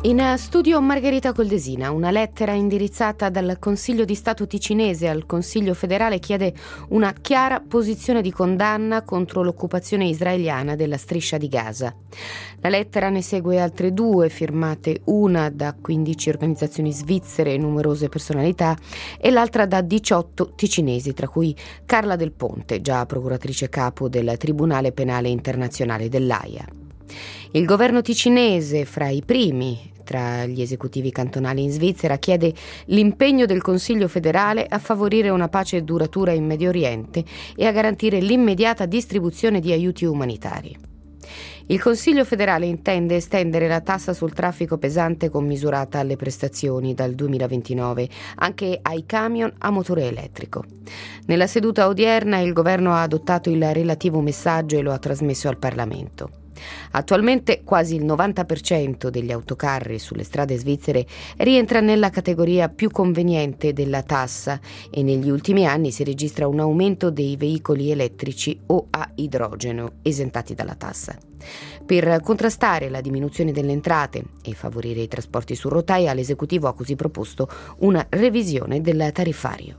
In studio Margherita Coldesina. Una lettera indirizzata dal Consiglio di Stato ticinese al Consiglio federale chiede una chiara posizione di condanna contro l'occupazione israeliana della striscia di Gaza. La lettera ne segue altre due, firmate una da 15 organizzazioni svizzere e numerose personalità e l'altra da 18 ticinesi, tra cui Carla Del Ponte, già procuratrice capo del Tribunale Penale Internazionale dell'Aia. Il governo ticinese, fra i primi tra gli esecutivi cantonali in Svizzera, chiede l'impegno del Consiglio federale a favorire una pace duratura in Medio Oriente e a garantire l'immediata distribuzione di aiuti umanitari. Il Consiglio federale intende estendere la tassa sul traffico pesante commisurata alle prestazioni dal 2029 anche ai camion a motore elettrico. Nella seduta odierna il governo ha adottato il relativo messaggio e lo ha trasmesso al Parlamento. Attualmente quasi il 90% degli autocarri sulle strade svizzere rientra nella categoria più conveniente della tassa e negli ultimi anni si registra un aumento dei veicoli elettrici o a idrogeno esentati dalla tassa. Per contrastare la diminuzione delle entrate e favorire i trasporti su rotaia, l'esecutivo ha così proposto una revisione del tariffario.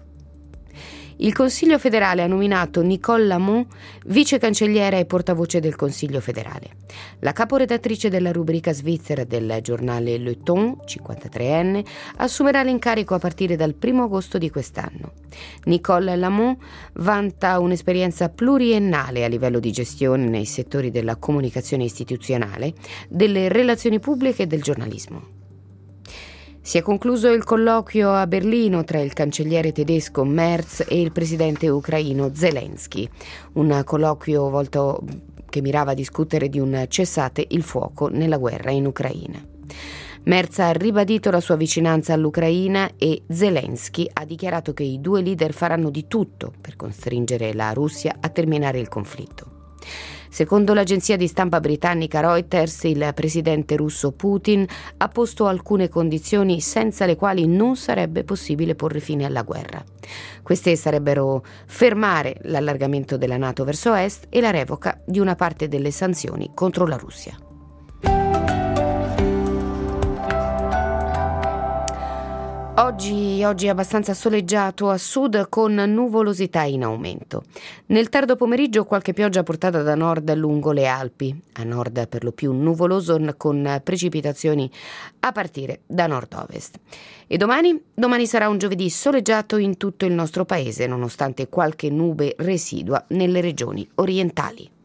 Il Consiglio federale ha nominato Nicole Lamont vice cancelliera e portavoce del Consiglio federale. La caporedattrice della rubrica svizzera del giornale Le Temps, 53enne, assumerà l'incarico a partire dal 1 agosto di quest'anno. Nicole Lamont vanta un'esperienza pluriennale a livello di gestione nei settori della comunicazione istituzionale, delle relazioni pubbliche e del giornalismo. Si è concluso il colloquio a Berlino tra il cancelliere tedesco Merz e il presidente ucraino Zelensky, un colloquio che mirava a discutere di un cessate il fuoco nella guerra in Ucraina. Merz ha ribadito la sua vicinanza all'Ucraina e Zelensky ha dichiarato che i due leader faranno di tutto per costringere la Russia a terminare il conflitto. Secondo l'agenzia di stampa britannica Reuters, il presidente russo Putin ha posto alcune condizioni senza le quali non sarebbe possibile porre fine alla guerra. Queste sarebbero fermare l'allargamento della NATO verso est e la revoca di una parte delle sanzioni contro la Russia. Oggi è abbastanza soleggiato a sud con nuvolosità in aumento. Nel tardo pomeriggio qualche pioggia portata da nord lungo le Alpi, a nord per lo più nuvoloso con precipitazioni a partire da nord-ovest. E domani sarà un giovedì soleggiato in tutto il nostro paese, nonostante qualche nube residua nelle regioni orientali.